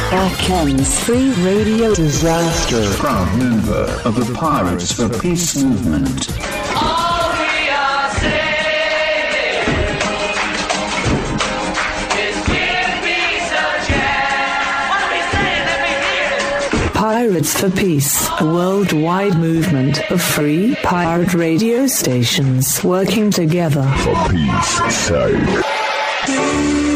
Ken's Free Radio Disaster. Proud member of the Pirates for Peace movement. All we are saying is give peace a chance. What are we saying? Let me hear it. Pirates for Peace, a worldwide movement of free pirate radio stations working together for peace sake.